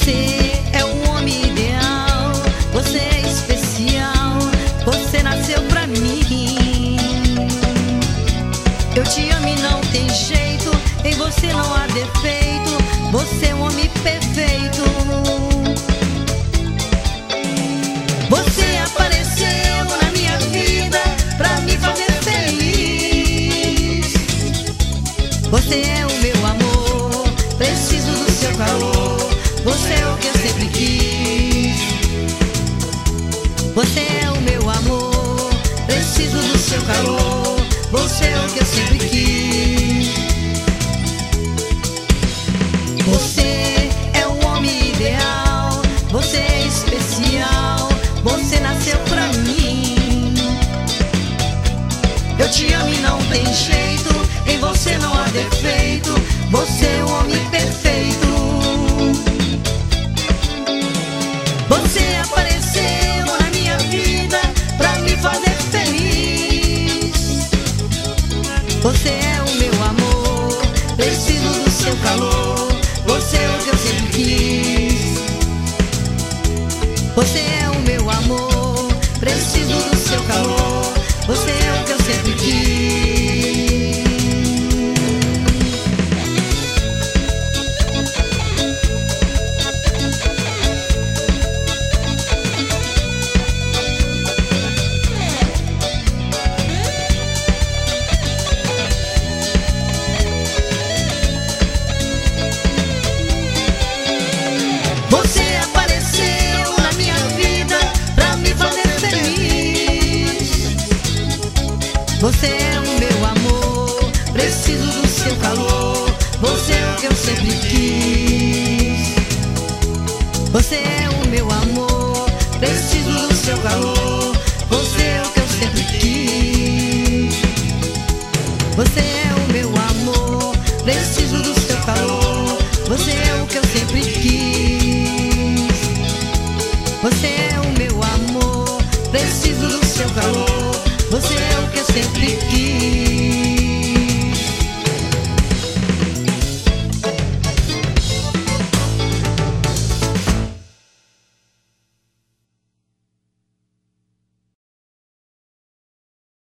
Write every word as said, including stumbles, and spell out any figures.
Você é o homem ideal, você é especial, você nasceu pra mim. Eu te amo e não tem jeito, em você não há defeito, você é um homem perfeito. Você apareceu na minha vida pra me fazer feliz. Você é o meu amor, preciso do seu calor, você é o que eu sempre quis. Você é o meu amor, preciso do seu calor, você é o que eu sempre quis. Você é o homem ideal, você é especial, você nasceu pra mim. Eu te amo e não tem jeito, em você não há defeito, você é o homem perfeito. Você apareceu na minha vida pra me fazer feliz. Você é o meu amor, preciso do seu calor, você é o que eu sempre quis. Você é o meu amor, preciso do seu calor, você é o que eu sempre quis. Você apareceu na minha vida pra me fazer feliz. Você é o meu amor, preciso do seu calor, você é o que eu sempre quis. Você é o meu amor,